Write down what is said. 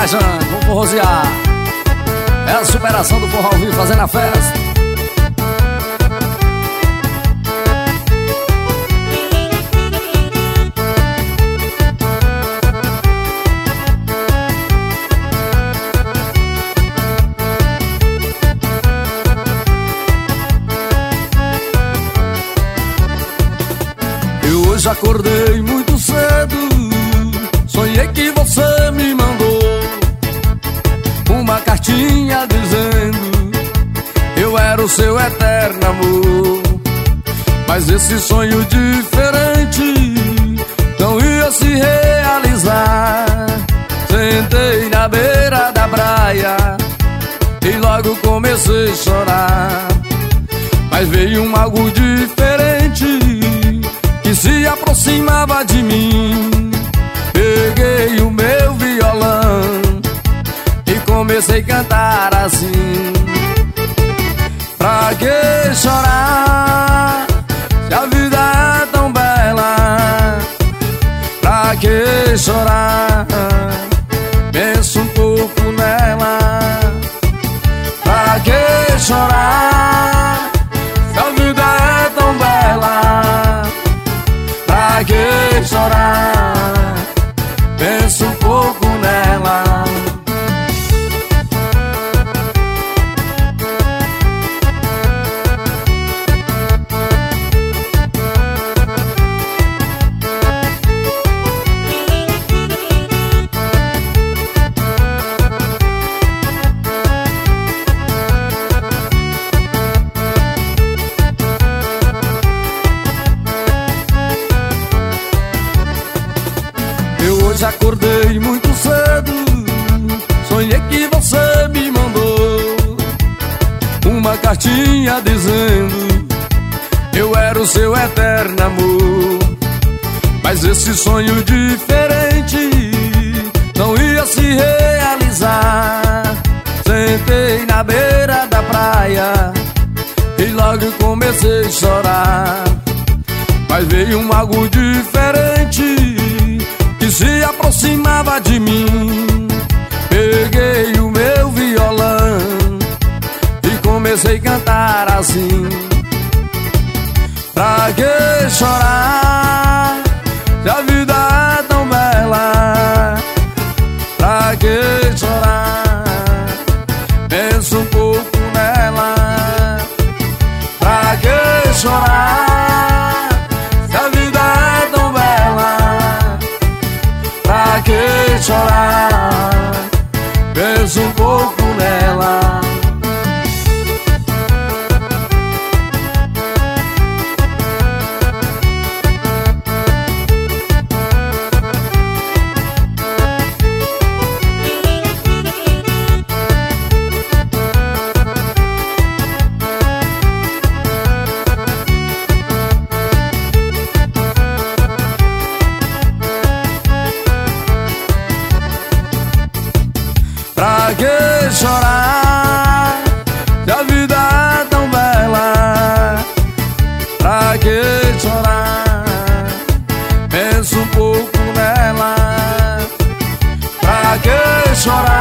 viajando, vamos forrosear. É a superação do forró ao vivo, fazendo a festa. Eu hoje acordei muito cedo, sonhei que você me mandou uma cartinha dizendo eu era o seu eterno amor. Mas esse sonho diferente não ia se realizar. Sentei na beira da praia e logo comecei a chorar. Mas veio algo diferente que se aproximava de mim. Peguei o meu violão e comecei a cantar assim. Pra que chorar se a vida é tão bela? Pra que chorar? Pensa um pouco nela. Pra que chorar se a vida é tão bela? Pra que chorar? Pensa um pouco nela. Eu hoje acordei muito cedo, sonhei que você me mandou uma cartinha dizendo eu era o seu eterno amor. Mas esse sonho diferente não ia se realizar. Sentei na beira da praia e logo comecei a chorar. Mas veio algo diferente que se aproximava de mim. Peguei o meu violão e comecei a cantar assim. Pra que chorar se a vida é tão bela? Pra que chorar? Pensa um pouco nela. Pra que chorar se a vida é tão bela? Pra que chorar? Pensa um pouco nela. Pra que chorar se a vida é tão bela? Pra que chorar? Pensa um pouco nela. Pra que chorar?